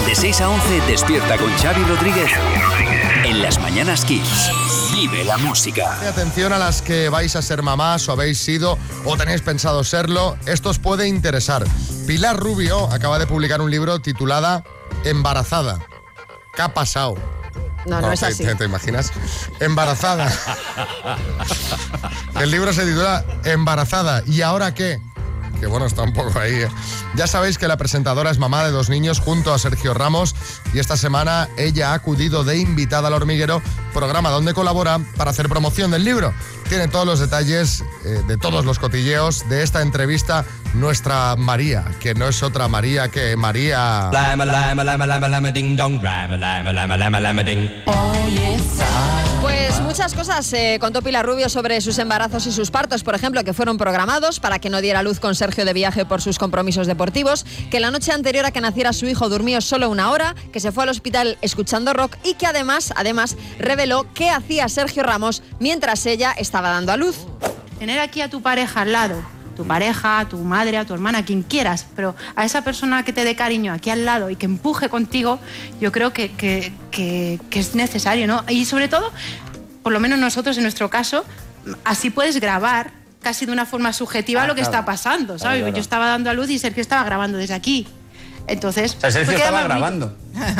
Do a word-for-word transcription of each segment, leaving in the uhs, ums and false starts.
De seis a once, despierta con Xavi Rodríguez en Las Mañanas Kiss. Vive la música. Atención a las que vais a ser mamás o habéis sido o tenéis pensado serlo. Esto os puede interesar. Pilar Rubio acaba de publicar un libro titulado Embarazada. ¿Qué ha pasado? No, no, no es te, así. Te, ¿Te imaginas? Embarazada. El libro se titula Embarazada. ¿Y ahora qué? Que bueno, está un poco ahí. ¿eh? Ya sabéis que la presentadora es mamá de dos niños junto a Sergio Ramos y esta semana ella ha acudido de invitada al Hormiguero, programa donde colabora para hacer promoción del libro. Tiene todos los detalles eh, de todos los cotilleos de esta entrevista nuestra María, que no es otra María que María... Pues muchas cosas eh, contó Pilar Rubio sobre sus embarazos y sus partos, por ejemplo, que fueron programados para que no diera luz con Sergio de viaje por sus compromisos deportivos, que la noche anterior a que naciera su hijo durmió solo una hora, que se fue al hospital escuchando rock y que además, además reveló qué hacía Sergio Ramos mientras ella estaba dando a luz. Tener aquí a tu pareja al lado, tu pareja, a tu madre, a tu hermana, quien quieras, pero a esa persona que te dé cariño aquí al lado y que empuje contigo, yo creo que, que, que, que es necesario, ¿no? Y sobre todo, por lo menos nosotros en nuestro caso, así puedes grabar casi de una forma subjetiva ah, lo que claro. está pasando, ¿sabes? Claro. Yo estaba dando a luz y Sergio estaba grabando desde aquí. Entonces... O sea, Sergio estaba grabando.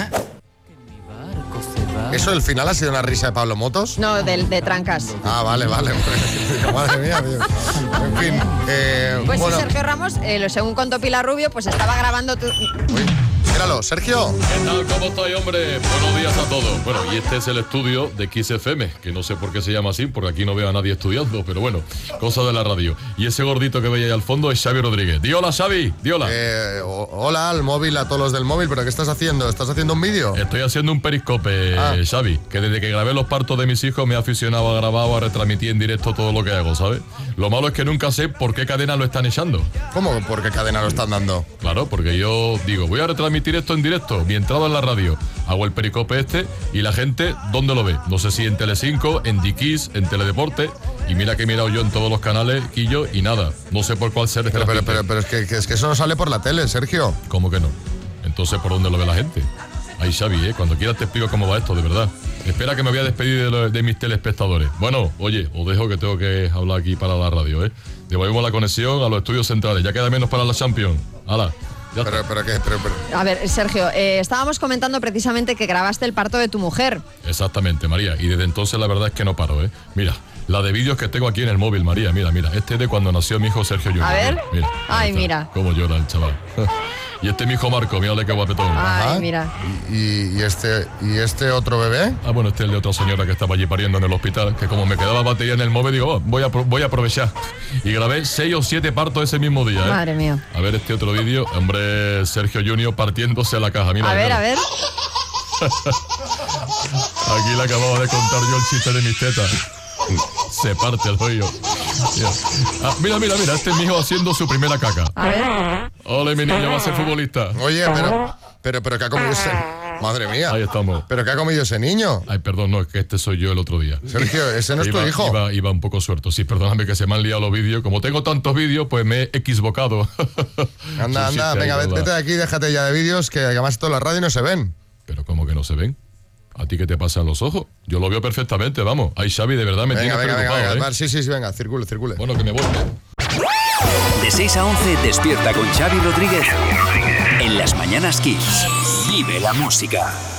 ¿Eso el final ha sido una risa de Pablo Motos? No, de, de Trancas. Ah, vale, vale. Madre mía, tío. En fin. Eh, pues bueno. sí, Sergio Ramos, eh, según contó Pilar Rubio, pues estaba grabando... Tu... Uy, míralo, Sergio. ¿Qué tal? ¿Cómo estáis, hombre? Buenos días a todos. Bueno, y este es el estudio de Kiss F M, que no sé por qué se llama así, porque aquí no veo a nadie estudiando, pero bueno, cosa de la radio. Y ese gordito que veis ahí al fondo es Xavi Rodríguez. Di hola, Xavi. Di hola. Eh, hola al móvil, a todos los del móvil, pero ¿qué estás haciendo? ¿Estás haciendo un vídeo? Estoy haciendo un periscope, ah. Xavi, que desde que grabé los partos de mis hijos me he aficionado a grabar o a retransmitir en directo todo lo que hago, ¿sabes? Lo malo es que nunca sé por qué cadena lo están echando. ¿Cómo por qué cadena lo están dando? Claro, porque yo digo, voy a retransmitir esto en directo, mi entrada en la radio, hago el pericope este y la gente, ¿dónde lo ve? No sé si en Telecinco, en Dikis, en Teledeporte, y mira que he mirado yo en todos los canales, Quillo, y nada, no sé por cuál ser. Pero, pero, pero, pero es, que, que es que eso no sale por la tele, Sergio. ¿Cómo que no? Entonces, ¿por dónde lo ve la gente? Ahí, Xavi, ¿eh? Cuando quieras te explico cómo va esto, de verdad. Espera que me voy a despedir de, lo, de mis telespectadores. Bueno, oye, os dejo que tengo que hablar aquí para la radio, ¿eh? Devolvemos la conexión a los estudios centrales, ya queda menos para la Champions. ¡Hala! Pero, pero, ¿qué? Pero, pero... A ver, Sergio, eh, estábamos comentando precisamente que grabaste el parto de tu mujer. Exactamente, María, y desde entonces la verdad es que no paro, ¿eh? Mira, la de vídeos que tengo aquí en el móvil, María, mira, mira, este es de cuando nació mi hijo Sergio Junior. A ver, mira, mira, ay, mira. Cómo llora el chaval. Y este es mi hijo Marco, mírale qué guapetón. Ay, Ajá. mira. ¿Y, y, este, ¿Y este otro bebé? Ah, bueno, este es el de otra señora que estaba allí pariendo en el hospital, que como me quedaba batería en el móvil, digo, oh, voy, a, voy a aprovechar. Y grabé seis o siete partos ese mismo día, ¿eh? Madre mía. A ver este otro vídeo, hombre, Sergio Junior partiéndose la caja, mira. A ver, mira. a ver. Aquí le acababa de contar yo el chiste de mis tetas. Se parte el rollo. Mira. Ah, mira, mira, mira, este es mi hijo haciendo su primera caca. A ver. Ole, mi niño va a ser futbolista. Oye, pero, pero, pero ¿qué ha comido ese? Madre mía. Ahí estamos. ¿Pero qué ha comido ese niño? Ay, perdón, no, es que este soy yo el otro día. Sergio, ese no es iba, tu hijo. Iba, iba un poco suelto. Sí, perdóname que se me han liado los vídeos. Como tengo tantos vídeos, pues me he equivocado. Anda, anda, venga, vete, vete de aquí, déjate ya de vídeos, que además toda la radio no se ven. ¿Pero cómo que no se ven? ¿A ti qué te pasa en los ojos? Yo lo veo perfectamente, vamos. Ay, Xavi, de verdad me venga, tiene venga, preocupado, venga, ¿eh? venga. Sí, sí, sí, venga, circule, circule. Bueno, que me voy. De seis a once, despierta con Xavi Rodríguez en Las Mañanas Kiss. Vive la música.